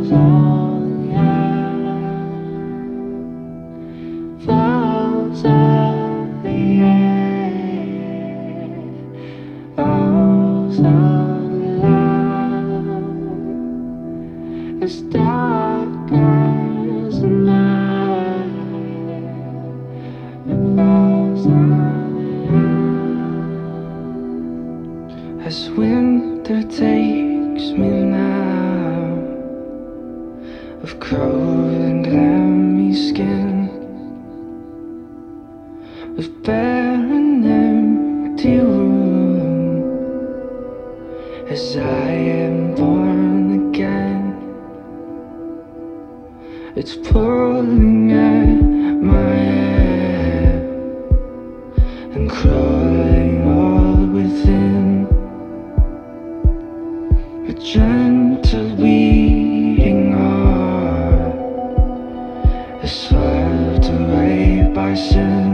on you, falls on the air, falls on love, as dark as the night, it falls on you. As winter takes me now, of cold and clammy skin, of bare and empty room, as I am born again. It's pulling at my hair and crawling all within, a gentle beating heart is swept away by sin.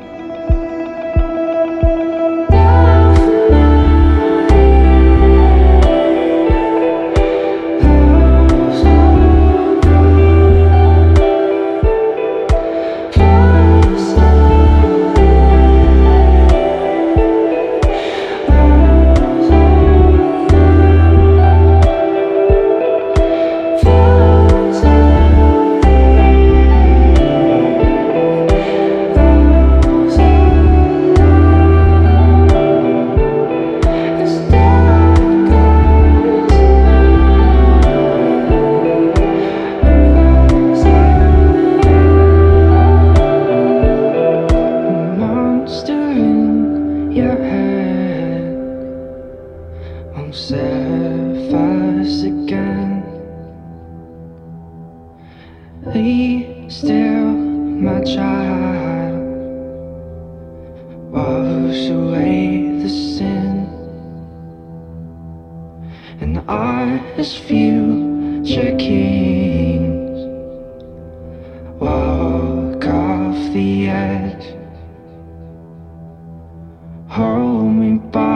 Your head won't surface again. Be still, my child, wash away the sin, and our as future kings walk off the edge. Hold me by